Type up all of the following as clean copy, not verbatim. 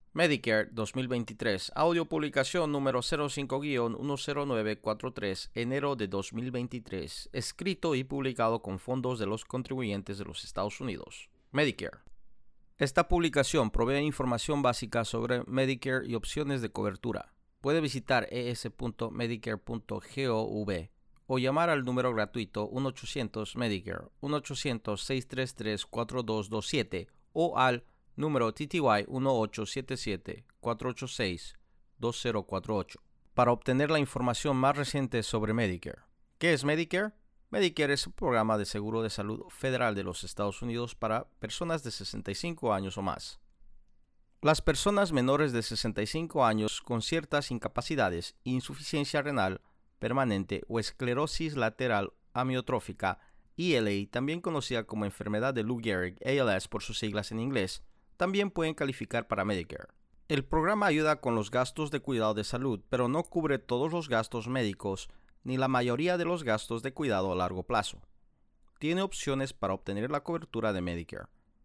Medicare 2023, audio publicación número 05-10943, enero de 2023, escrito y publicado con fondos de los contribuyentes de los Estados Unidos. Medicare. Esta publicación provee información básica sobre Medicare y opciones de cobertura. Puede visitar es.medicare.gov o llamar al número gratuito 1-800-Medicare, 1-800-633-4227 o al número TTY 1877-486-2048 para obtener la información más reciente sobre Medicare. ¿Qué es Medicare? Medicare es un programa de seguro de salud federal de los Estados Unidos para personas de 65 años o más. Las personas menores de 65 años con ciertas incapacidades, insuficiencia renal permanente o esclerosis lateral amiotrófica, ELA, también conocida como enfermedad de Lou Gehrig, ALS por sus siglas en inglés, también pueden calificar para Medicare. El programa ayuda con los gastos de cuidado de salud, pero no cubre todos los gastos médicos ni la mayoría de los gastos de cuidado a largo plazo. Tiene opciones para obtener la cobertura de Medicare.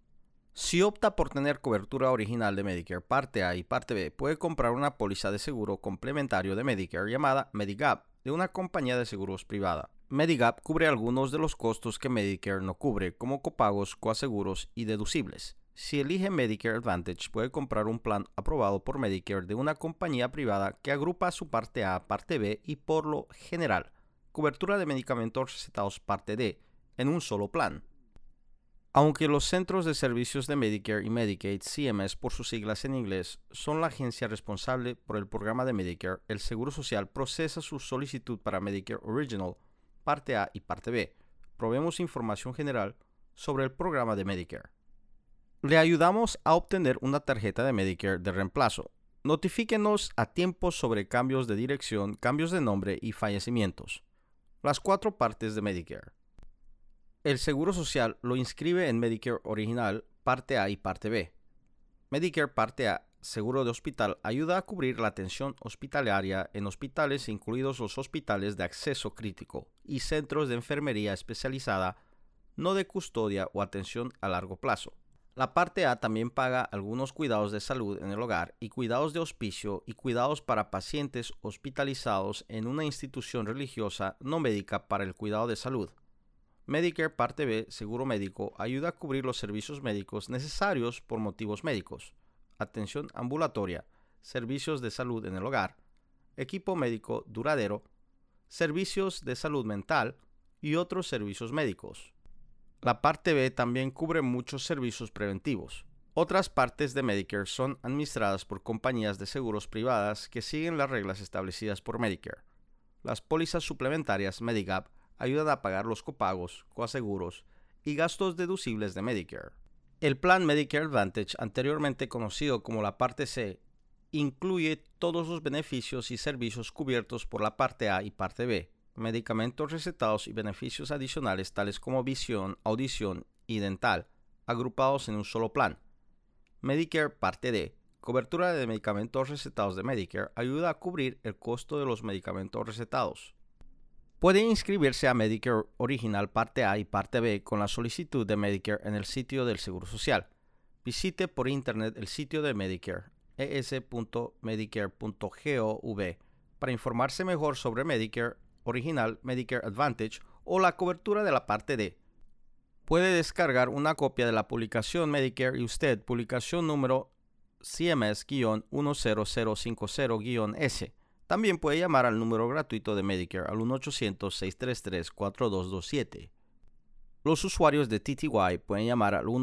Si opta por tener cobertura original de Medicare Parte A y Parte B, puede comprar una póliza de seguro complementario de Medicare llamada Medigap de una compañía de seguros privada. Medigap cubre algunos de los costos que Medicare no cubre, como copagos, coaseguros y deducibles. Si elige Medicare Advantage, puede comprar un plan aprobado por Medicare de una compañía privada que agrupa su Parte A, Parte B y, por lo general, cobertura de medicamentos recetados Parte D en un solo plan. Aunque los Centros de Servicios de Medicare y Medicaid, CMS por sus siglas en inglés, son la agencia responsable por el programa de Medicare, el Seguro Social procesa su solicitud para Medicare Original, Parte A y Parte B. Proveemos información general sobre el programa de Medicare. Le ayudamos a obtener una tarjeta de Medicare de reemplazo. Notifíquenos a tiempo sobre cambios de dirección, cambios de nombre y fallecimientos. Las 4 partes de Medicare. El Seguro Social lo inscribe en Medicare Original, Parte A y Parte B. Medicare Parte A, Seguro de Hospital, ayuda a cubrir la atención hospitalaria en hospitales, incluidos los hospitales de acceso crítico y centros de enfermería especializada, no de custodia o atención a largo plazo. La Parte A también paga algunos cuidados de salud en el hogar y cuidados de hospicio y cuidados para pacientes hospitalizados en una institución religiosa no médica para el cuidado de salud. Medicare Parte B, Seguro Médico, ayuda a cubrir los servicios médicos necesarios por motivos médicos, atención ambulatoria, servicios de salud en el hogar, equipo médico duradero, servicios de salud mental y otros servicios médicos. La Parte B también cubre muchos servicios preventivos. Otras partes de Medicare son administradas por compañías de seguros privadas que siguen las reglas establecidas por Medicare. Las pólizas suplementarias Medigap ayudan a pagar los copagos, coaseguros y gastos deducibles de Medicare. El plan Medicare Advantage, anteriormente conocido como la Parte C, incluye todos los beneficios y servicios cubiertos por la Parte A y Parte B, medicamentos recetados y beneficios adicionales tales como visión, audición y dental, agrupados en un solo plan. Medicare Parte D, cobertura de medicamentos recetados de Medicare, ayuda a cubrir el costo de los medicamentos recetados. Puede inscribirse a Medicare Original Parte A y Parte B con la solicitud de Medicare en el sitio del Seguro Social. Visite por internet el sitio de Medicare, es.medicare.gov, para informarse mejor sobre Medicare Original, Medicare Advantage o la cobertura de la Parte D. Puede descargar una copia de la publicación Medicare y Usted, publicación número CMS-10050-S. También puede llamar al número gratuito de Medicare al 1-800-633-4227. Los usuarios de TTY pueden llamar al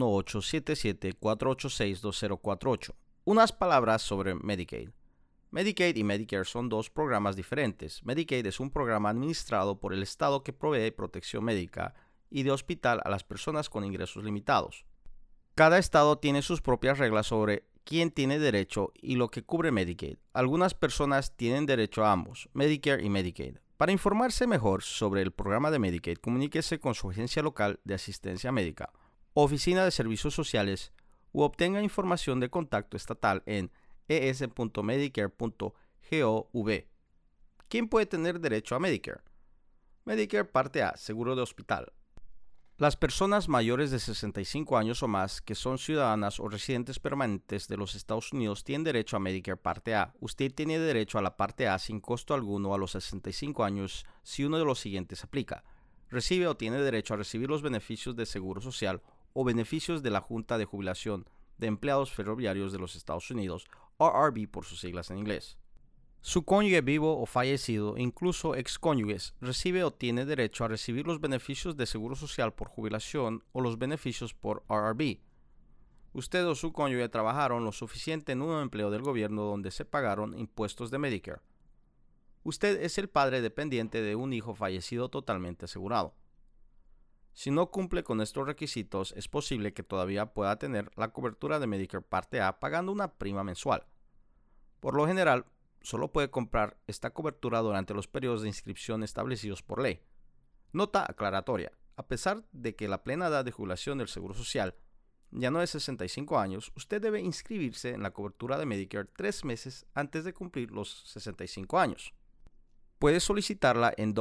1-877-486-2048. Unas palabras sobre Medicaid. Medicaid y Medicare son 2 programas diferentes. Medicaid es un programa administrado por el Estado que provee protección médica y de hospital a las personas con ingresos limitados. Cada estado tiene sus propias reglas sobre quién tiene derecho y lo que cubre Medicaid. Algunas personas tienen derecho a ambos, Medicare y Medicaid. Para informarse mejor sobre el programa de Medicaid, comuníquese con su agencia local de asistencia médica, oficina de servicios sociales u obtenga información de contacto estatal en es.medicare.gov. ¿Quién puede tener derecho a Medicare? Medicare Parte A, Seguro de Hospital. Las personas mayores de 65 años o más que son ciudadanas o residentes permanentes de los Estados Unidos tienen derecho a Medicare Parte A. Usted tiene derecho a la Parte A sin costo alguno a los 65 años si uno de los siguientes aplica. Recibe o tiene derecho a recibir los beneficios de Seguro Social o beneficios de la Junta de Jubilación de Empleados Ferroviarios de los Estados Unidos, RRB por sus siglas en inglés. Su cónyuge vivo o fallecido, incluso excónyuges, recibe o tiene derecho a recibir los beneficios de Seguro Social por jubilación o los beneficios por RRB. Usted o su cónyuge trabajaron lo suficiente en un empleo del gobierno donde se pagaron impuestos de Medicare. Usted es el padre dependiente de un hijo fallecido totalmente asegurado. Si no cumple con estos requisitos, es posible que todavía pueda tener la cobertura de Medicare Parte A pagando una prima mensual. Por lo general, solo puede comprar esta cobertura durante los periodos de inscripción establecidos por ley. Nota aclaratoria: a pesar de que la plena edad de jubilación del Seguro Social ya no es 65 años, usted debe inscribirse en la cobertura de Medicare 3 meses antes de cumplir los 65 años. Puede solicitarla en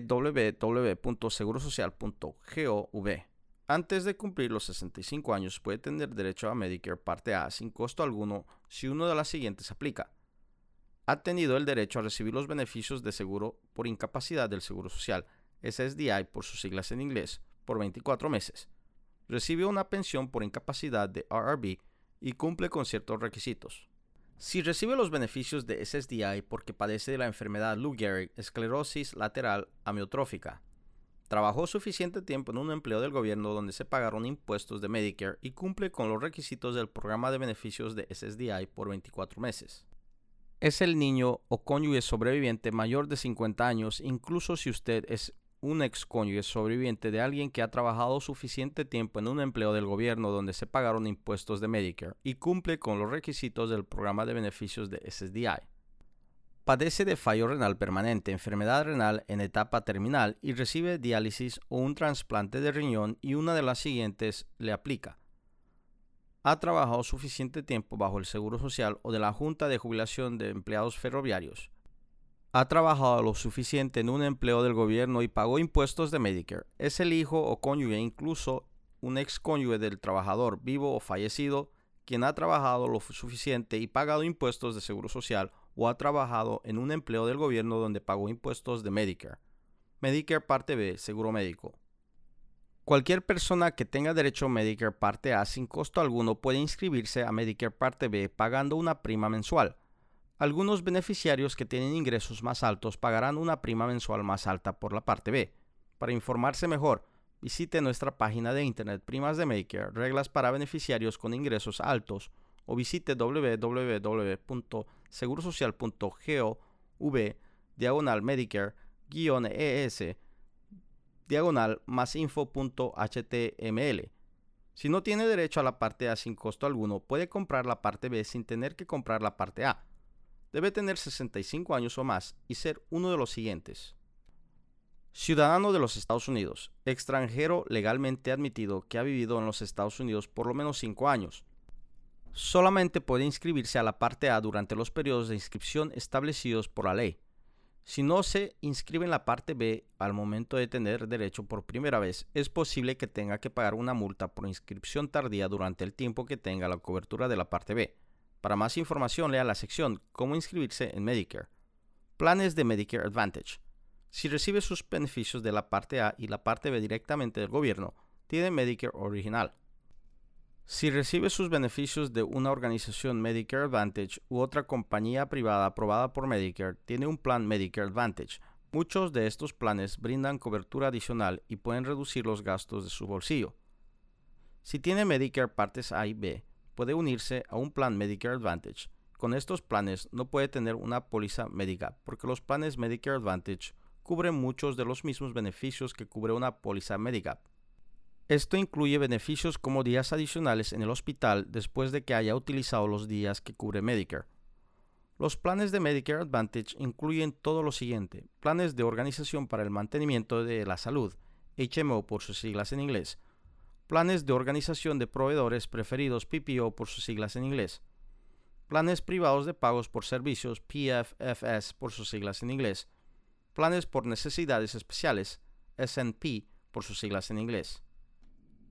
www.segurosocial.gov. Antes de cumplir los 65 años puede tener derecho a Medicare Parte A sin costo alguno si uno de las siguientes aplica. Ha tenido el derecho a recibir los beneficios de seguro por incapacidad del Seguro Social, SSDI por sus siglas en inglés, por 24 meses. Recibe una pensión por incapacidad de RRB y cumple con ciertos requisitos. Si recibe los beneficios de SSDI porque padece de la enfermedad Lou Gehrig, esclerosis lateral amiotrófica, trabajó suficiente tiempo en un empleo del gobierno donde se pagaron impuestos de Medicare y cumple con los requisitos del programa de beneficios de SSDI por 24 meses. Es el niño o cónyuge sobreviviente mayor de 50 años, incluso si usted es un ex cónyuge sobreviviente de alguien que ha trabajado suficiente tiempo en un empleo del gobierno donde se pagaron impuestos de Medicare y cumple con los requisitos del programa de beneficios de SSDI. Padece de fallo renal permanente, enfermedad renal en etapa terminal y recibe diálisis o un trasplante de riñón y una de las siguientes le aplica. Ha trabajado suficiente tiempo bajo el Seguro Social o de la Junta de Jubilación de Empleados Ferroviarios. Ha trabajado lo suficiente en un empleo del gobierno y pagó impuestos de Medicare. Es el hijo o cónyuge, incluso un ex cónyuge del trabajador vivo o fallecido, quien ha trabajado lo suficiente y pagado impuestos de Seguro Social o ha trabajado en un empleo del gobierno donde pagó impuestos de Medicare. Medicare Parte B, seguro médico. Cualquier persona que tenga derecho a Medicare Parte A sin costo alguno puede inscribirse a Medicare Parte B pagando una prima mensual. Algunos beneficiarios que tienen ingresos más altos pagarán una prima mensual más alta por la Parte B. Para informarse mejor, visite nuestra página de internet Primas de Medicare, reglas para beneficiarios con ingresos altos, o visite www.segurosocial.gov/Medicare-ES /másinfo.html. Si no tiene derecho a la Parte A sin costo alguno, puede comprar la Parte B sin tener que comprar la Parte A. Debe tener 65 años o más y ser uno de los siguientes: ciudadano de los Estados Unidos, extranjero legalmente admitido que ha vivido en los Estados Unidos por lo menos 5 años. Solamente puede inscribirse a la Parte A durante los periodos de inscripción establecidos por la ley. Si no se inscribe en la Parte B al momento de tener derecho por primera vez, es posible que tenga que pagar una multa por inscripción tardía durante el tiempo que tenga la cobertura de la Parte B. Para más información, lea la sección Cómo inscribirse en Medicare. Planes de Medicare Advantage. Si recibe sus beneficios de la Parte A y la Parte B directamente del gobierno, tiene Medicare original. Si recibe sus beneficios de una organización Medicare Advantage u otra compañía privada aprobada por Medicare, tiene un plan Medicare Advantage. Muchos de estos planes brindan cobertura adicional y pueden reducir los gastos de su bolsillo. Si tiene Medicare Partes A y B, puede unirse a un plan Medicare Advantage. Con estos planes no puede tener una póliza Medigap, porque los planes Medicare Advantage cubren muchos de los mismos beneficios que cubre una póliza Medigap. Esto incluye beneficios como días adicionales en el hospital después de que haya utilizado los días que cubre Medicare. Los planes de Medicare Advantage incluyen todo lo siguiente: planes de Organización para el Mantenimiento de la Salud, HMO por sus siglas en inglés, planes de Organización de Proveedores Preferidos, PPO por sus siglas en inglés, planes privados de pagos por servicios, PFFS por sus siglas en inglés, planes por necesidades especiales, SNP por sus siglas en inglés.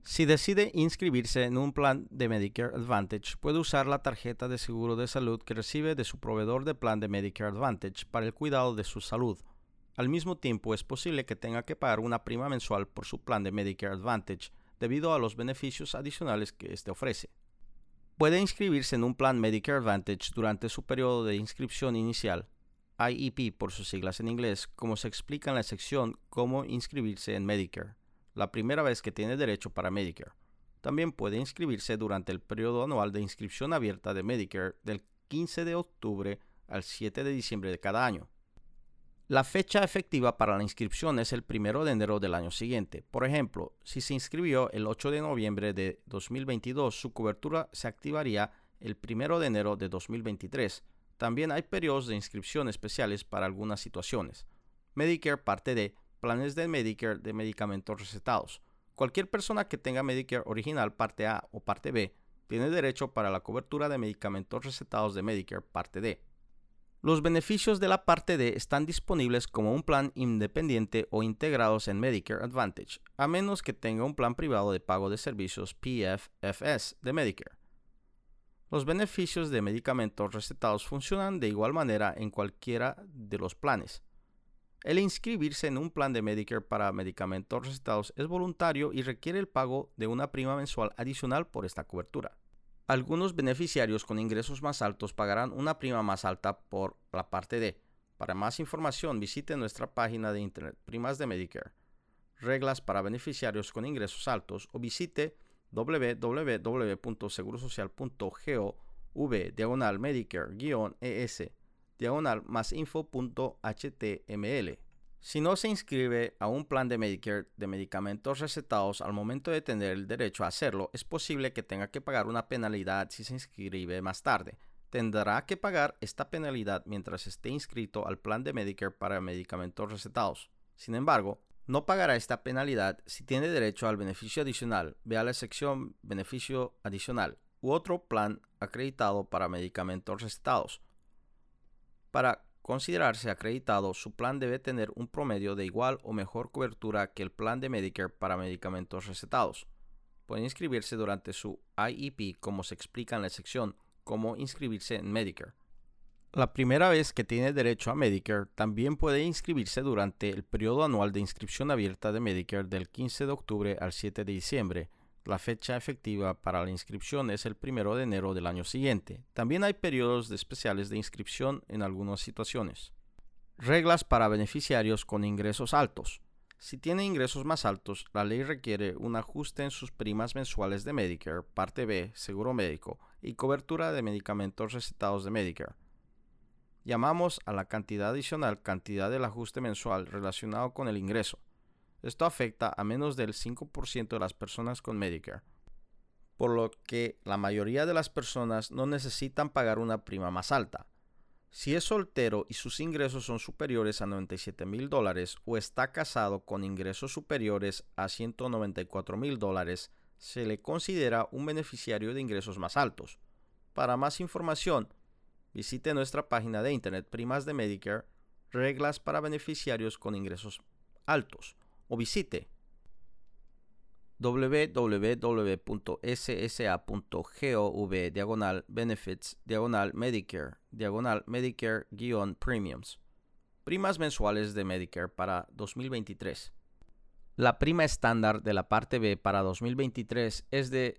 Si decide inscribirse en un plan de Medicare Advantage, puede usar la tarjeta de seguro de salud que recibe de su proveedor de plan de Medicare Advantage para el cuidado de su salud. Al mismo tiempo, es posible que tenga que pagar una prima mensual por su plan de Medicare Advantage debido a los beneficios adicionales que éste ofrece. Puede inscribirse en un plan Medicare Advantage durante su periodo de inscripción inicial, IEP por sus siglas en inglés, como se explica en la sección Cómo inscribirse en Medicare, la primera vez que tiene derecho para Medicare. También puede inscribirse durante el periodo anual de inscripción abierta de Medicare del 15 de octubre al 7 de diciembre de cada año. La fecha efectiva para la inscripción es el 1 de enero del año siguiente. Por ejemplo, si se inscribió el 8 de noviembre de 2022, su cobertura se activaría el 1 de enero de 2023. También hay periodos de inscripción especiales para algunas situaciones. Medicare Parte D, planes de Medicare de medicamentos recetados. Cualquier persona que tenga Medicare original Parte A o Parte B tiene derecho para la cobertura de medicamentos recetados de Medicare Parte D. Los beneficios de la Parte D están disponibles como un plan independiente o integrados en Medicare Advantage, a menos que tenga un plan privado de pago de servicios PFFS de Medicare. Los beneficios de medicamentos recetados funcionan de igual manera en cualquiera de los planes. El inscribirse en un plan de Medicare para medicamentos recetados es voluntario y requiere el pago de una prima mensual adicional por esta cobertura. Algunos beneficiarios con ingresos más altos pagarán una prima más alta por la Parte D. Para más información, visite nuestra página de internet Primas de Medicare, reglas para beneficiarios con ingresos altos, o visite www.segurosocial.gov/medicare-es/más-info.html. Si no se inscribe a un plan de Medicare de medicamentos recetados al momento de tener el derecho a hacerlo, es posible que tenga que pagar una penalidad si se inscribe más tarde. Tendrá que pagar esta penalidad mientras esté inscrito al plan de Medicare para medicamentos recetados. Sin embargo, no pagará esta penalidad si tiene derecho al beneficio adicional. Vea la sección Beneficio adicional u otro plan acreditado para medicamentos recetados. Para considerarse acreditado, su plan debe tener un promedio de igual o mejor cobertura que el plan de Medicare para medicamentos recetados. Puede inscribirse durante su IEP, como se explica en la sección Cómo inscribirse en Medicare. La primera vez que tiene derecho a Medicare, también puede inscribirse durante el periodo anual de inscripción abierta de Medicare del 15 de octubre al 7 de diciembre. La fecha efectiva para la inscripción es el 1 de enero del año siguiente. También hay periodos especiales de inscripción en algunas situaciones. Reglas para beneficiarios con ingresos altos. Si tiene ingresos más altos, la ley requiere un ajuste en sus primas mensuales de Medicare, Parte B, seguro médico y cobertura de medicamentos recetados de Medicare. Llamamos a la cantidad adicional cantidad del ajuste mensual relacionado con el ingreso. Esto afecta a menos del 5% de las personas con Medicare, por lo que la mayoría de las personas no necesitan pagar una prima más alta. Si es soltero y sus ingresos son superiores a $97,000 o está casado con ingresos superiores a $194,000, se le considera un beneficiario de ingresos más altos. Para más información, visite nuestra página de internet Primas de Medicare, reglas para beneficiarios con ingresos altos, o visite www.ssa.gov/benefits/Medicare/Medicare-premiums. Primas mensuales de Medicare para 2023. La prima estándar de la Parte B para 2023 es de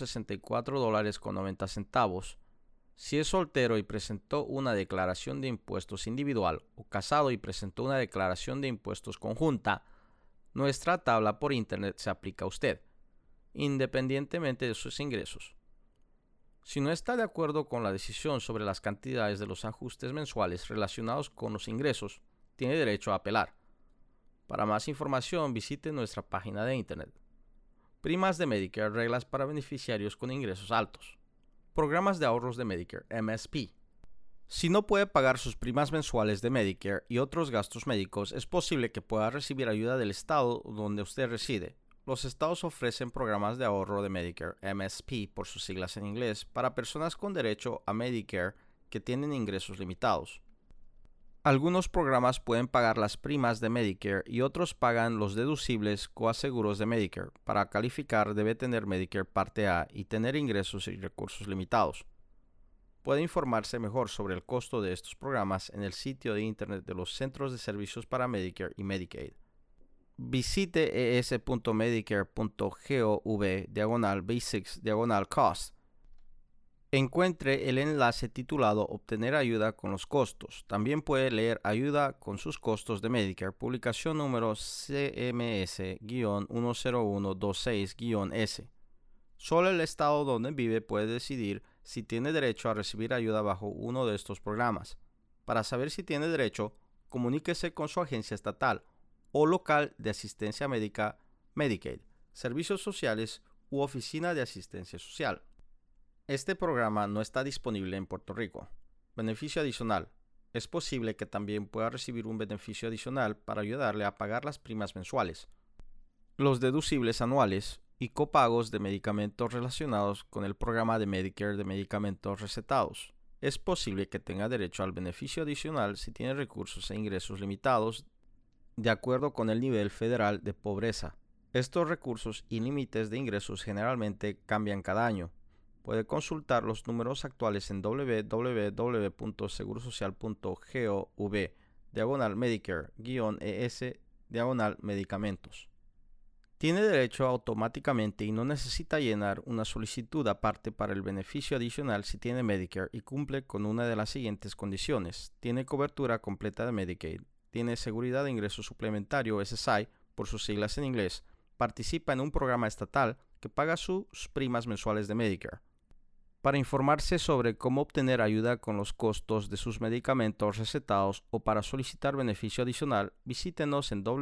$164.90. Si es soltero y presentó una declaración de impuestos individual o casado y presentó una declaración de impuestos conjunta, nuestra tabla por internet se aplica a usted, independientemente de sus ingresos. Si no está de acuerdo con la decisión sobre las cantidades de los ajustes mensuales relacionados con los ingresos, tiene derecho a apelar. Para más información, visite nuestra página de internet. Primas de Medicare, reglas para beneficiarios con ingresos altos. Programas de ahorros de Medicare, MSP. Si no puede pagar sus primas mensuales de Medicare y otros gastos médicos, es posible que pueda recibir ayuda del estado donde usted reside. Los estados ofrecen programas de ahorro de Medicare, MSP por sus siglas en inglés, para personas con derecho a Medicare que tienen ingresos limitados. Algunos programas pueden pagar las primas de Medicare y otros pagan los deducibles coaseguros de Medicare. Para calificar debe tener Medicare Parte A y tener ingresos y recursos limitados. Puede informarse mejor sobre el costo de estos programas en el sitio de internet de los Centros de Servicios para Medicare y Medicaid. Visite es.medicare.gov/basics/cost. Encuentre el enlace titulado Obtener ayuda con los costos. También puede leer Ayuda con sus costos de Medicare, publicación número CMS-10126-S. Solo el estado donde vive puede decidir si tiene derecho a recibir ayuda bajo uno de estos programas. Para saber si tiene derecho, comuníquese con su agencia estatal o local de asistencia médica, Medicaid, servicios sociales u oficina de asistencia social. Este programa no está disponible en Puerto Rico. Beneficio adicional. Es posible que también pueda recibir un beneficio adicional para ayudarle a pagar las primas mensuales, los deducibles anuales y copagos de medicamentos relacionados con el programa de Medicare de medicamentos recetados. Es posible que tenga derecho al beneficio adicional si tiene recursos e ingresos limitados de acuerdo con el nivel federal de pobreza. Estos recursos y límites de ingresos generalmente cambian cada año. Puede consultar los números actuales en www.segurosocial.gov/Medicare-ES/medicamentos. Tiene derecho automáticamente y no necesita llenar una solicitud aparte para el beneficio adicional si tiene Medicare y cumple con una de las siguientes condiciones. Tiene cobertura completa de Medicaid, tiene seguridad de ingreso suplementario SSI por sus siglas en inglés, participa en un programa estatal que paga sus primas mensuales de Medicare. Para informarse sobre cómo obtener ayuda con los costos de sus medicamentos recetados o para solicitar beneficio adicional, visítenos en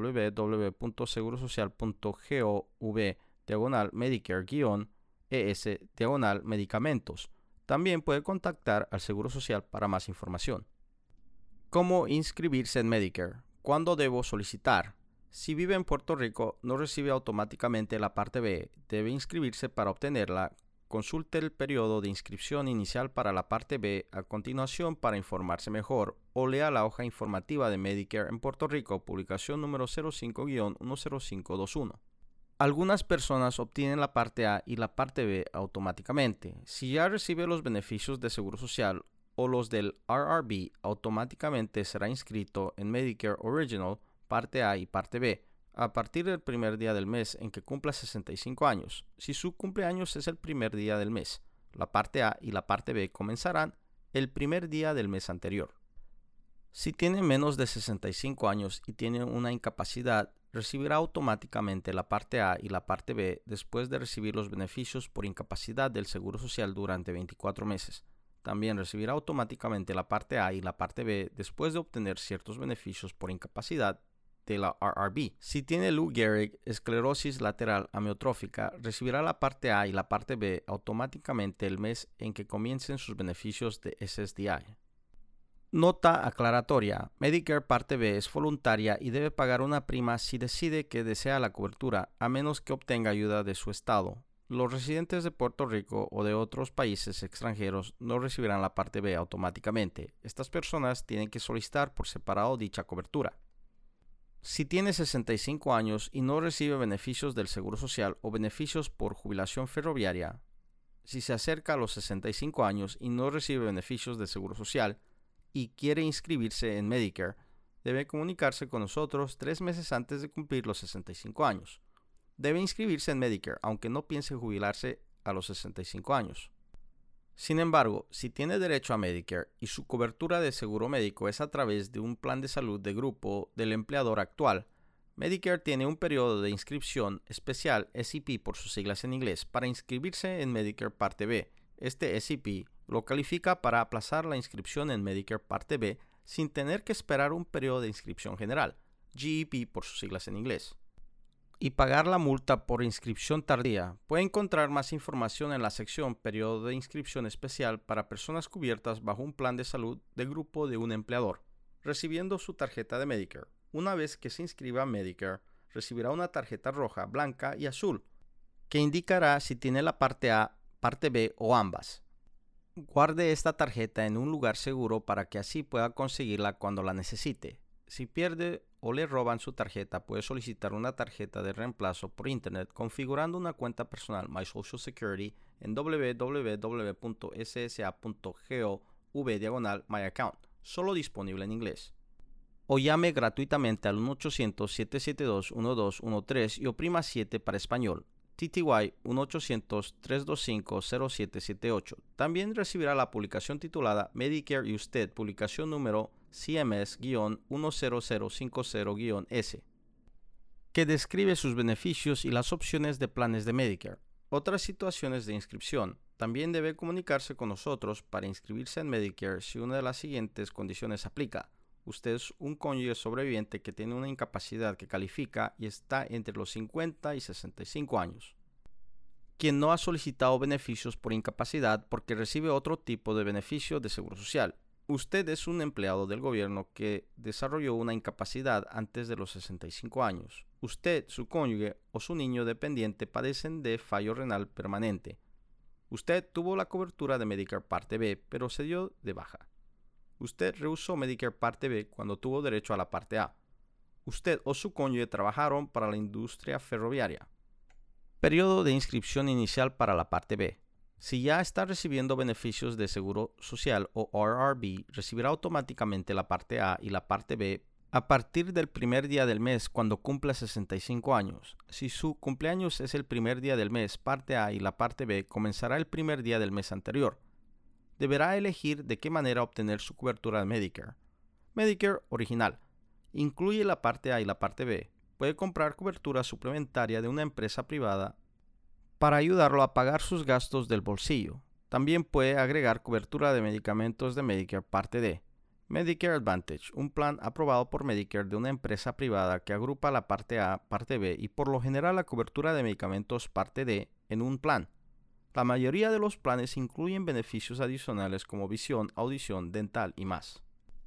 www.segurosocial.gov/Medicare-ES/medicamentos. También puede contactar al Seguro Social para más información. ¿Cómo inscribirse en Medicare? ¿Cuándo debo solicitar? Si vive en Puerto Rico, no recibe automáticamente la parte B. Debe inscribirse para obtenerla. Consulte el periodo de inscripción inicial para la parte B a continuación para informarse mejor o lea la hoja informativa de Medicare en Puerto Rico, publicación número 05-10521. Algunas personas obtienen la parte A y la parte B automáticamente. Si ya recibe los beneficios de Seguro Social o los del RRB, automáticamente será inscrito en Medicare Original, parte A y parte B, a partir del primer día del mes en que cumpla 65 años. Si su cumpleaños es el primer día del mes, la parte A y la parte B comenzarán el primer día del mes anterior. Si tiene menos de 65 años y tiene una incapacidad, recibirá automáticamente la parte A y la parte B después de recibir los beneficios por incapacidad del Seguro Social durante 24 meses. También recibirá automáticamente la parte A y la parte B después de obtener ciertos beneficios por incapacidad de la RRB. Si tiene Lou Gehrig, esclerosis lateral amiotrófica, recibirá la parte A y la parte B automáticamente el mes en que comiencen sus beneficios de SSDI. Nota aclaratoria: Medicare Parte B es voluntaria y debe pagar una prima si decide que desea la cobertura, a menos que obtenga ayuda de su estado. Los residentes de Puerto Rico o de otros países extranjeros no recibirán la parte B automáticamente. Estas personas tienen que solicitar por separado dicha cobertura. Si tiene 65 años y no recibe beneficios del Seguro Social o beneficios por jubilación ferroviaria, si se acerca a los 65 años y no recibe beneficios del Seguro Social y quiere inscribirse en Medicare, debe comunicarse con nosotros 3 meses antes de cumplir los 65 años. Debe inscribirse en Medicare aunque no piense jubilarse a los 65 años. Sin embargo, si tiene derecho a Medicare y su cobertura de seguro médico es a través de un plan de salud de grupo del empleador actual, Medicare tiene un periodo de inscripción especial SEP por sus siglas en inglés para inscribirse en Medicare Parte B. Este SEP lo califica para aplazar la inscripción en Medicare Parte B sin tener que esperar un periodo de inscripción general, GEP por sus siglas en inglés, y pagar la multa por inscripción tardía. Puede encontrar más información en la sección Periodo de inscripción especial para personas cubiertas bajo un plan de salud de grupo de un empleador, recibiendo su tarjeta de Medicare. Una vez que se inscriba a Medicare, recibirá una tarjeta roja, blanca y azul, que indicará si tiene la parte A, parte B o ambas. Guarde esta tarjeta en un lugar seguro para que así pueda conseguirla cuando la necesite. Si pierde o le roban su tarjeta, puede solicitar una tarjeta de reemplazo por internet configurando una cuenta personal My Social Security en www.ssa.gov/myaccount, solo disponible en inglés. O llame gratuitamente al 1-800-772-1213 y oprima 7 para español. TTY 1-800-325-0778. También recibirá la publicación titulada Medicare y Usted, publicación número CMS-10050-S, que describe sus beneficios y las opciones de planes de Medicare. Otras situaciones de inscripción. También debe comunicarse con nosotros para inscribirse en Medicare si una de las siguientes condiciones aplica. Usted es un cónyuge sobreviviente que tiene una incapacidad que califica y está entre los 50 y 65 años. Quien no ha solicitado beneficios por incapacidad porque recibe otro tipo de beneficio de seguro social. Usted es un empleado del gobierno que desarrolló una incapacidad antes de los 65 años. Usted, su cónyuge o su niño dependiente padecen de fallo renal permanente. Usted tuvo la cobertura de Medicare Parte B, pero se dio de baja. Usted rehusó Medicare Parte B cuando tuvo derecho a la Parte A. Usted o su cónyuge trabajaron para la industria ferroviaria. Periodo de inscripción inicial para la Parte B. Si ya está recibiendo beneficios de Seguro Social o RRB, recibirá automáticamente la Parte A y la Parte B a partir del primer día del mes cuando cumpla 65 años. Si su cumpleaños es el primer día del mes, Parte A y la Parte B comenzará el primer día del mes anterior. Deberá elegir de qué manera obtener su cobertura de Medicare. Medicare original. Incluye la Parte A y la Parte B. Puede comprar cobertura suplementaria de una empresa privada para ayudarlo a pagar sus gastos del bolsillo. También puede agregar cobertura de medicamentos de Medicare Parte D. Medicare Advantage, un plan aprobado por Medicare de una empresa privada que agrupa la Parte A, Parte B y por lo general la cobertura de medicamentos Parte D en un plan. La mayoría de los planes incluyen beneficios adicionales como visión, audición, dental y más.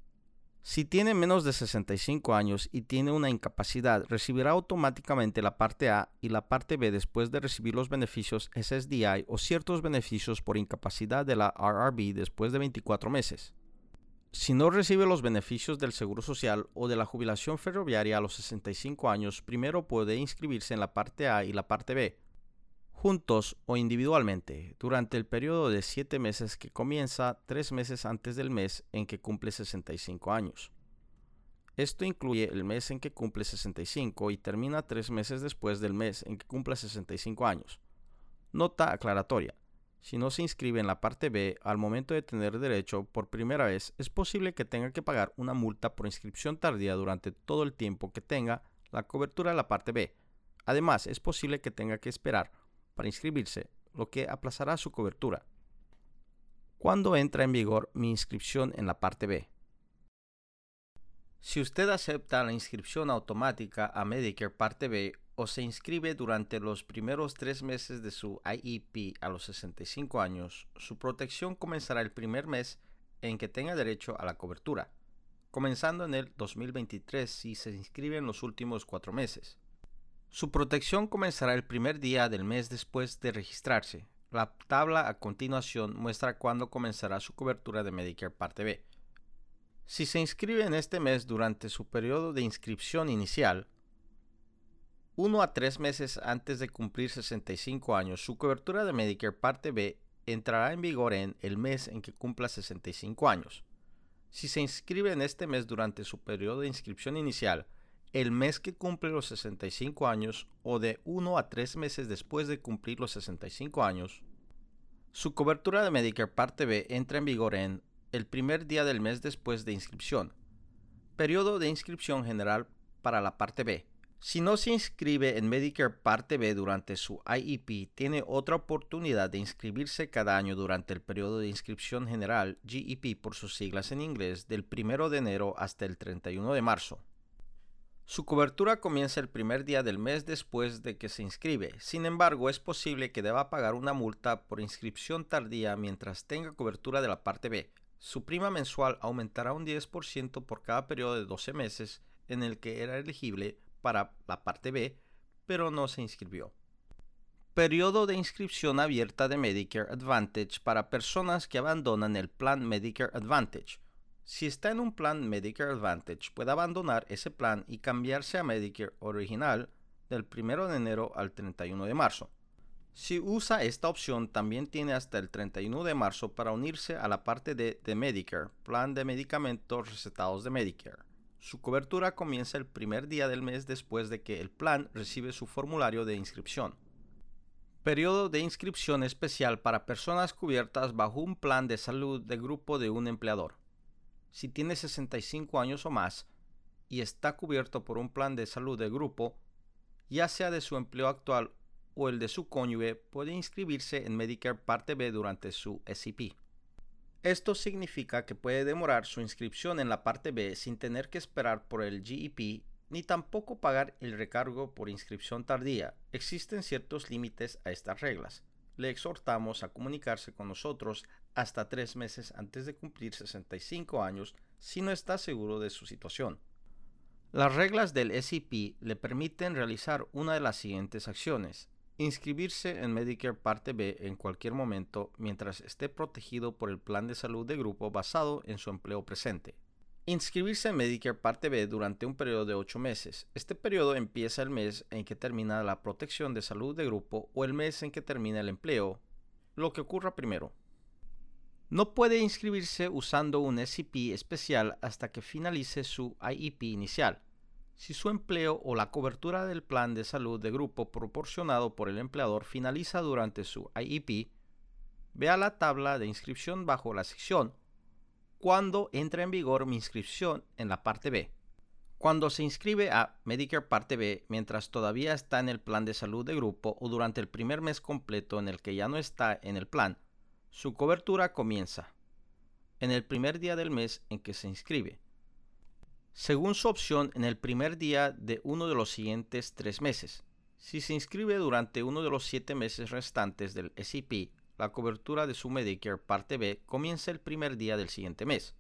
Si tiene menos de 65 años y tiene una incapacidad, recibirá automáticamente la Parte A y la Parte B después de recibir los beneficios SSDI o ciertos beneficios por incapacidad de la RRB después de 24 meses. Si no recibe los beneficios del Seguro Social o de la jubilación ferroviaria a los 65 años, primero puede inscribirse en la Parte A y la Parte B, juntos o individualmente, durante el periodo de 7 meses que comienza 3 meses antes del mes en que cumple 65 años. Esto incluye el mes en que cumple 65 y termina 3 meses después del mes en que cumple 65 años. Nota aclaratoria. Si no se inscribe en la Parte B al momento de tener derecho por primera vez, es posible que tenga que pagar una multa por inscripción tardía durante todo el tiempo que tenga la cobertura de la Parte B. Además, es posible que tenga que esperar para inscribirse, lo que aplazará su cobertura. ¿Cuándo entra en vigor mi inscripción en la Parte B? Si usted acepta la inscripción automática a Medicare Parte B o se inscribe durante los primeros 3 meses de su IEP a los 65 años, su protección comenzará el primer mes en que tenga derecho a la cobertura, comenzando en el 2023 si se inscribe en los últimos 4 meses. Su protección comenzará el primer día del mes después de registrarse. La tabla a continuación muestra cuándo comenzará su cobertura de Medicare Parte B. Si se inscribe en este mes durante su periodo de inscripción inicial, 1 a 3 meses antes de cumplir 65 años, su cobertura de Medicare Parte B entrará en vigor en el mes en que cumpla 65 años. Si se inscribe en este mes durante su periodo de inscripción inicial, el mes que cumple los 65 años o de 1 a 3 meses después de cumplir los 65 años, su cobertura de Medicare Parte B entra en vigor en el primer día del mes después de inscripción. Periodo de inscripción general para la Parte B. Si no se inscribe en Medicare Parte B durante su IEP, tiene otra oportunidad de inscribirse cada año durante el periodo de inscripción general, GEP por sus siglas en inglés, del 1 de enero hasta el 31 de marzo. Su cobertura comienza el primer día del mes después de que se inscribe. Sin embargo, es posible que deba pagar una multa por inscripción tardía mientras tenga cobertura de la Parte B. Su prima mensual aumentará un 10% por cada periodo de 12 meses en el que era elegible para la Parte B, pero no se inscribió. Periodo de inscripción abierta de Medicare Advantage para personas que abandonan el plan Medicare Advantage. Si está en un plan Medicare Advantage, puede abandonar ese plan y cambiarse a Medicare original del 1 de enero al 31 de marzo. Si usa esta opción, también tiene hasta el 31 de marzo para unirse a la parte D de Medicare, Plan de Medicamentos Recetados de Medicare. Su cobertura comienza el primer día del mes después de que el plan recibe su formulario de inscripción. Periodo de inscripción especial para personas cubiertas bajo un plan de salud de grupo de un empleador. Si tiene 65 años o más y está cubierto por un plan de salud de grupo, ya sea de su empleo actual o el de su cónyuge, puede inscribirse en Medicare Parte B durante su SEP. Esto significa que puede demorar su inscripción en la Parte B sin tener que esperar por el GEP ni tampoco pagar el recargo por inscripción tardía. Existen ciertos límites a estas reglas. Le exhortamos a comunicarse con nosotros hasta 3 meses antes de cumplir 65 años si no está seguro de su situación. Las reglas del SEP le permiten realizar una de las siguientes acciones: inscribirse en Medicare Parte B en cualquier momento mientras esté protegido por el plan de salud de grupo basado en su empleo presente. Inscribirse en Medicare Parte B durante un periodo de 8 meses. Este periodo empieza el mes en que termina la protección de salud de grupo o el mes en que termina el empleo, lo que ocurra primero. No puede inscribirse usando un SEP especial hasta que finalice su IEP inicial. Si su empleo o la cobertura del plan de salud de grupo proporcionado por el empleador finaliza durante su IEP, vea la tabla de inscripción bajo la sección "Cuándo entra en vigor mi inscripción en la parte B". Cuando se inscribe a Medicare Parte B mientras todavía está en el plan de salud de grupo o durante el primer mes completo en el que ya no está en el plan, su cobertura comienza en el primer día del mes en que se inscribe, según su opción, en el primer día de uno de los siguientes 3 meses. Si se inscribe durante uno de los 7 meses restantes del SEP, la cobertura de su Medicare Parte B comienza el primer día del siguiente mes.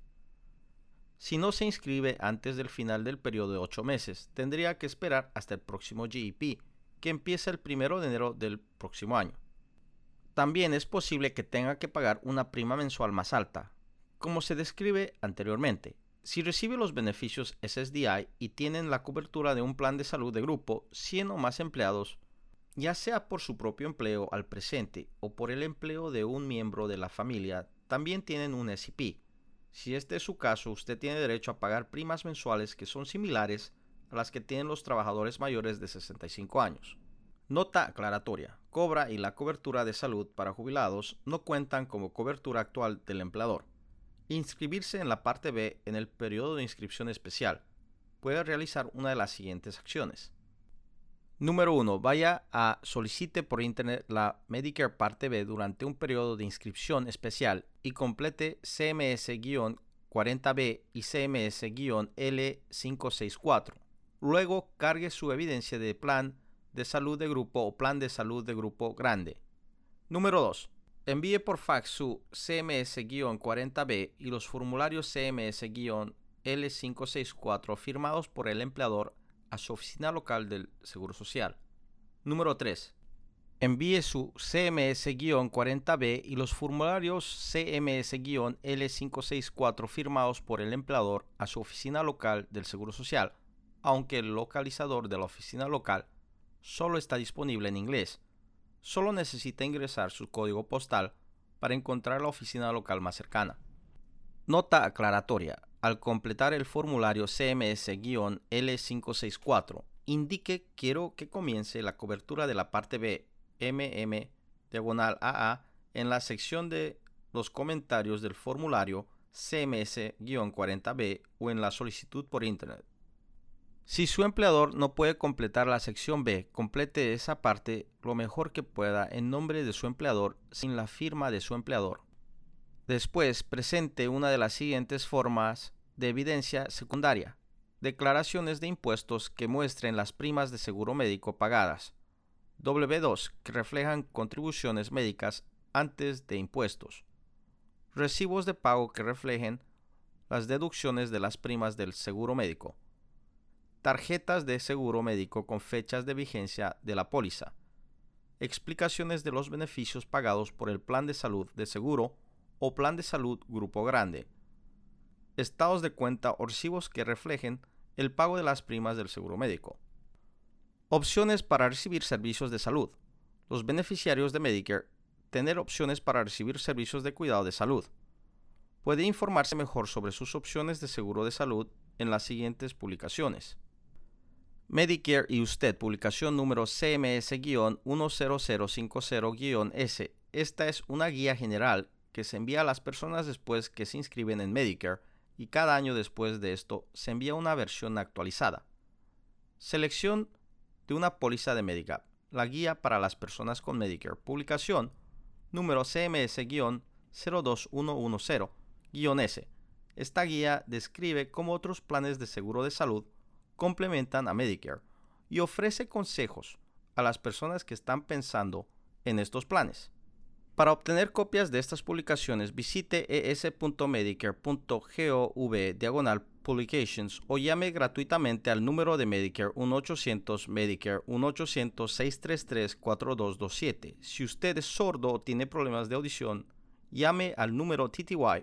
Si no se inscribe antes del final del periodo de 8 meses, tendría que esperar hasta el próximo GEP, que empieza el 1 de enero del próximo año. También es posible que tenga que pagar una prima mensual más alta, como se describe anteriormente. Si recibe los beneficios SSDI y tienen la cobertura de un plan de salud de grupo, 100 o más empleados, ya sea por su propio empleo al presente o por el empleo de un miembro de la familia, también tienen un SEP. Si este es su caso, usted tiene derecho a pagar primas mensuales que son similares a las que tienen los trabajadores mayores de 65 años. Nota aclaratoria: Cobra y la cobertura de salud para jubilados no cuentan como cobertura actual del empleador. Inscribirse en la parte B en el periodo de inscripción especial. Puede realizar una de las siguientes acciones. Número 1. Vaya a solicite por internet la Medicare Parte B durante un periodo de inscripción especial y complete CMS-40B y CMS-L564. Luego cargue su evidencia de plan de salud de grupo o plan de salud de grupo grande. Número 2. Envíe por fax su CMS-40B y los formularios CMS-L564 firmados por el empleador a su oficina local del Seguro Social. Número 3. Envíe su CMS-40B y los formularios CMS-L564 firmados por el empleador a su oficina local del Seguro Social, aunque el localizador de la oficina local solo está disponible en inglés. Solo necesita ingresar su código postal para encontrar la oficina local más cercana. Nota aclaratoria: al completar el formulario CMS-L564, indique "Quiero que comience la cobertura de la parte B MM/AA" en la sección de los comentarios del formulario CMS-40B o en la solicitud por internet. Si su empleador no puede completar la sección B, complete esa parte lo mejor que pueda en nombre de su empleador sin la firma de su empleador. Después, presente una de las siguientes formas de evidencia secundaria: declaraciones de impuestos que muestren las primas de seguro médico pagadas, W2 que reflejan contribuciones médicas antes de impuestos, recibos de pago que reflejen las deducciones de las primas del seguro médico, tarjetas de seguro médico con fechas de vigencia de la póliza, explicaciones de los beneficios pagados por el plan de salud de seguro o plan de salud grupo grande, estados de cuenta o recibos que reflejen el pago de las primas del seguro médico. Opciones para recibir servicios de salud. Los beneficiarios de Medicare tener opciones para recibir servicios de cuidado de salud. Puede informarse mejor sobre sus opciones de seguro de salud en las siguientes publicaciones. Medicare y usted, publicación número CMS-10050-S. Esta es una guía general que se envía a las personas después que se inscriben en Medicare y cada año después de esto se envía una versión actualizada. Selección de una póliza de Medigap. La guía para las personas con Medicare. Publicación número CMS-02110-S. Esta guía describe cómo otros planes de seguro de salud complementan a Medicare y ofrece consejos a las personas que están pensando en estos planes. Para obtener copias de estas publicaciones, visite es.medicare.gov/publications o llame gratuitamente al número de Medicare 1-800-Medicare 1-800-633-4227. Si usted es sordo o tiene problemas de audición, llame al número TTY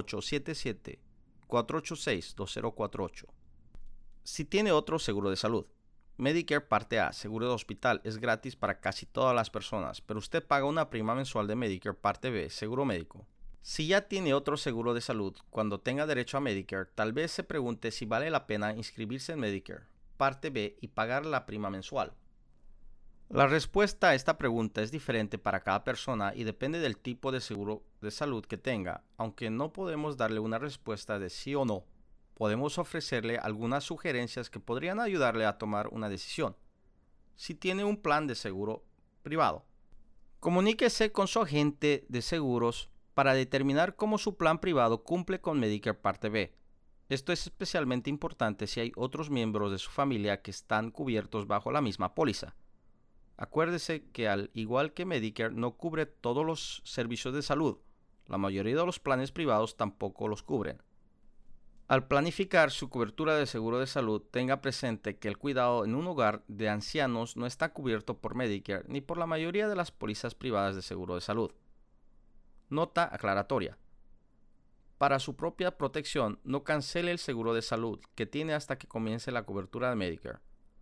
1877-486-2048. Si tiene otro seguro de salud. Medicare Parte A, seguro de hospital, es gratis para casi todas las personas, pero usted paga una prima mensual de Medicare Parte B, seguro médico. Si ya tiene otro seguro de salud, cuando tenga derecho a Medicare, tal vez se pregunte si vale la pena inscribirse en Medicare Parte B y pagar la prima mensual. La respuesta a esta pregunta es diferente para cada persona y depende del tipo de seguro de salud que tenga, aunque no podemos darle una respuesta de sí o no. Podemos ofrecerle algunas sugerencias que podrían ayudarle a tomar una decisión. Si tiene un plan de seguro privado, comuníquese con su agente de seguros para determinar cómo su plan privado cumple con Medicare Parte B. Esto es especialmente importante si hay otros miembros de su familia que están cubiertos bajo la misma póliza. Acuérdese que al igual que Medicare no cubre todos los servicios de salud, la mayoría de los planes privados tampoco los cubren. Al planificar su cobertura de seguro de salud, tenga presente que el cuidado en un hogar de ancianos no está cubierto por Medicare ni por la mayoría de las pólizas privadas de seguro de salud. Nota aclaratoria. Para su propia protección, no cancele el seguro de salud que tiene hasta que comience la cobertura de Medicare.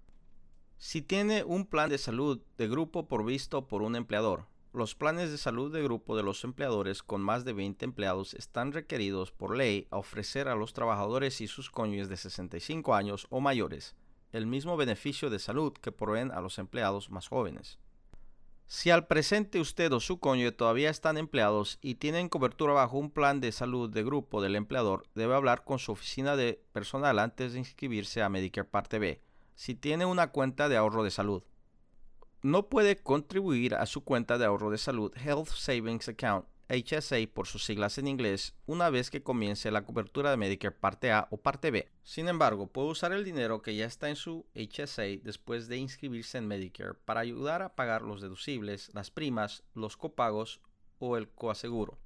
Si tiene un plan de salud de grupo provisto por un empleador, los planes de salud de grupo de los empleadores con más de 20 empleados están requeridos por ley a ofrecer a los trabajadores y sus cónyuges de 65 años o mayores el mismo beneficio de salud que proveen a los empleados más jóvenes. Si al presente usted o su cónyuge todavía están empleados y tienen cobertura bajo un plan de salud de grupo del empleador, debe hablar con su oficina de personal antes de inscribirse a Medicare Parte B, si tiene una cuenta de ahorro de salud. No puede contribuir a su cuenta de ahorro de salud Health Savings Account, HSA por sus siglas en inglés, una vez que comience la cobertura de Medicare Parte A o Parte B. Sin embargo, puede usar el dinero que ya está en su HSA después de inscribirse en Medicare para ayudar a pagar los deducibles, las primas, los copagos o el coaseguro.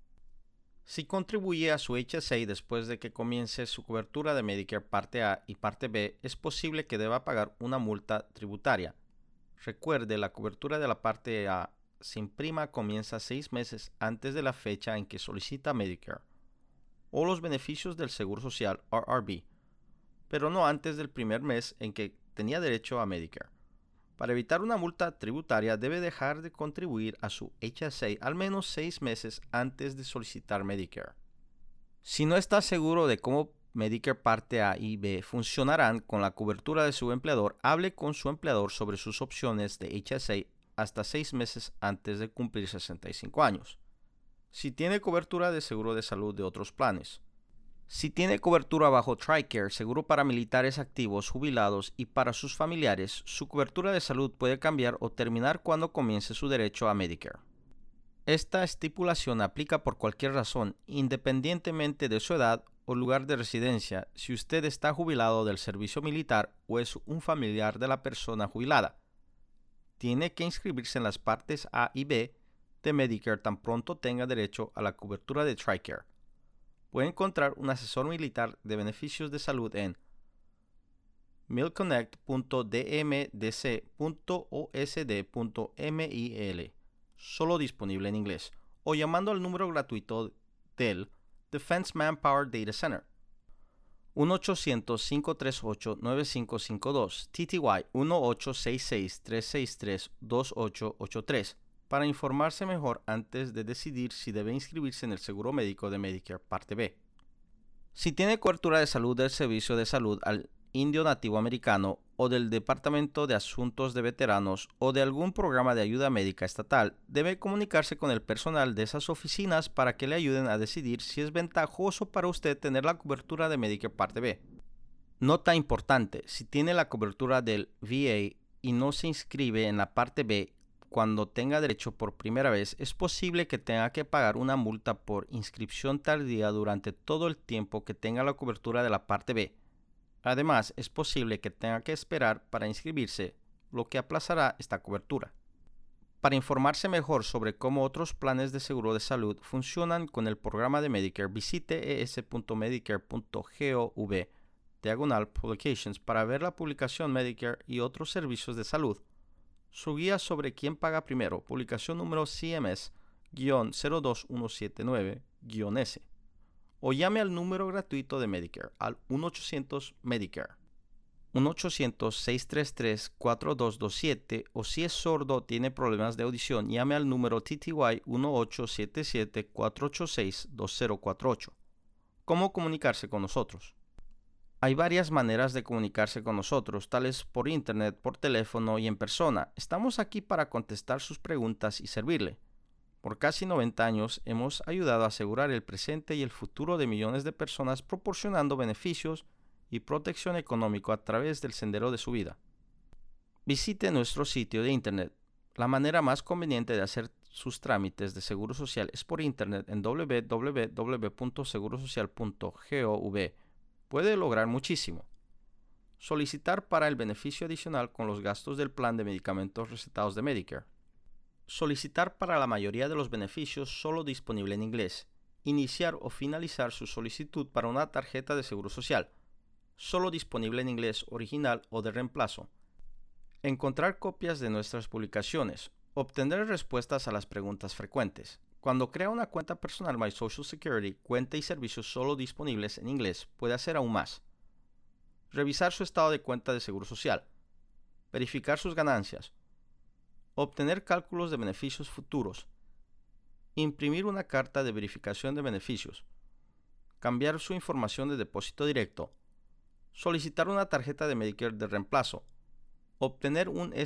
Si contribuye a su HSA después de que comience su cobertura de Medicare Parte A y Parte B, es posible que deba pagar una multa tributaria. Recuerde, la cobertura de la Parte A sin prima comienza 6 meses antes de la fecha en que solicita Medicare o los beneficios del Seguro Social RRB, pero no antes del primer mes en que tenía derecho a Medicare. Para evitar una multa tributaria, debe dejar de contribuir a su HSA al menos 6 meses antes de solicitar Medicare. Si no está seguro de cómo Medicare Parte A y B funcionarán con la cobertura de su empleador, hable con su empleador sobre sus opciones de HSA hasta 6 meses antes de cumplir 65 años. Si tiene cobertura de seguro de salud de otros planes. Si tiene cobertura bajo TRICARE, seguro para militares activos, jubilados y para sus familiares, su cobertura de salud puede cambiar o terminar cuando comience su derecho a Medicare. Esta estipulación aplica por cualquier razón, independientemente de su edad o lugar de residencia, si usted está jubilado del servicio militar o es un familiar de la persona jubilada. Tiene que inscribirse en las partes A y B de Medicare tan pronto tenga derecho a la cobertura de TRICARE. Puede encontrar un asesor militar de beneficios de salud en milconnect.dmdc.osd.mil, solo disponible en inglés, o llamando al número gratuito del Defense Manpower Data Center, 1-800-538-9552, TTY 1-866-363-2883, para informarse mejor antes de decidir si debe inscribirse en el seguro médico de Medicare Parte B. Si tiene cobertura de salud del Servicio de Salud al Indio Nativo Americano o del Departamento de Asuntos de Veteranos o de algún programa de ayuda médica estatal, debe comunicarse con el personal de esas oficinas para que le ayuden a decidir si es ventajoso para usted tener la cobertura de Medicare Parte B. Nota importante: si tiene la cobertura del VA y no se inscribe en la Parte B cuando tenga derecho por primera vez, es posible que tenga que pagar una multa por inscripción tardía durante todo el tiempo que tenga la cobertura de la Parte B. Además, es posible que tenga que esperar para inscribirse, lo que aplazará esta cobertura. Para informarse mejor sobre cómo otros planes de seguro de salud funcionan con el programa de Medicare, visite es.medicare.gov/publications para ver la publicación Medicare y otros servicios de salud. Su guía sobre quién paga primero, publicación número CMS-02179-S. O llame al número gratuito de Medicare al 1-800-MEDICARE, 1-800-633-4227, o si es sordo o tiene problemas de audición, llame al número TTY 1-877-486-2048. ¿Cómo comunicarse con nosotros? Hay varias maneras de comunicarse con nosotros, tales por internet, por teléfono y en persona. Estamos aquí para contestar sus preguntas y servirle. Por casi 90 años hemos ayudado a asegurar el presente y el futuro de millones de personas proporcionando beneficios y protección económica a través del sendero de su vida. Visite nuestro sitio de internet. La manera más conveniente de hacer sus trámites de seguro social es por internet en www.segurosocial.gov. Puede lograr muchísimo. Solicitar para el beneficio adicional con los gastos del plan de medicamentos recetados de Medicare. Solicitar para la mayoría de los beneficios solo disponible en inglés. Iniciar o finalizar su solicitud para una tarjeta de seguro social, solo disponible en inglés original o de reemplazo. Encontrar copias de nuestras publicaciones. Obtener respuestas a las preguntas frecuentes. Cuando crea una cuenta personal My Social Security, cuenta y servicios solo disponibles en inglés, puede hacer aún más. Revisar su estado de cuenta de seguro social. Verificar sus ganancias. Obtener cálculos de beneficios futuros. Imprimir una carta de verificación de beneficios. Cambiar su información de depósito directo. Solicitar una tarjeta de Medicare de reemplazo. Obtener un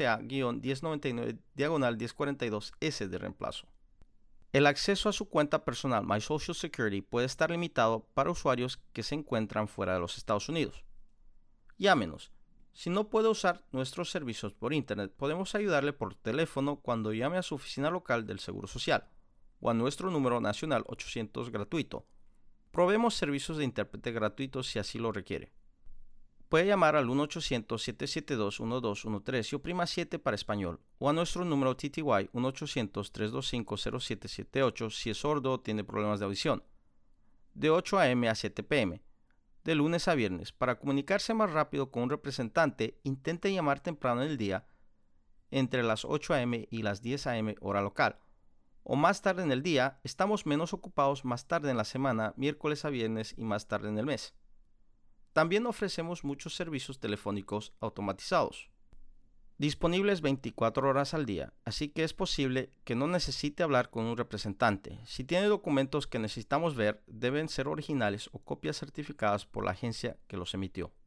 SSA-1099-1042S de reemplazo. El acceso a su cuenta personal My Social Security puede estar limitado para usuarios que se encuentran fuera de los Estados Unidos. Llámenos. Si no puede usar nuestros servicios por internet, podemos ayudarle por teléfono cuando llame a su oficina local del Seguro Social o a nuestro número nacional 800 gratuito. Proveemos servicios de intérprete gratuitos si así lo requiere. Puede llamar al 1-800-772-1213 y oprima 7 para español, o a nuestro número TTY 1-800-325-0778 si es sordo o tiene problemas de audición, de 8 a.m. a 7 p.m., de lunes a viernes. Para comunicarse más rápido con un representante, intente llamar temprano en el día, entre las 8 a.m. y las 10 a.m. hora local, o más tarde en el día. Estamos menos ocupados más tarde en la semana, miércoles a viernes y más tarde en el mes. También ofrecemos muchos servicios telefónicos automatizados, disponibles 24 horas al día, así que es posible que no necesite hablar con un representante. Si tiene documentos que necesitamos ver, deben ser originales o copias certificadas por la agencia que los emitió.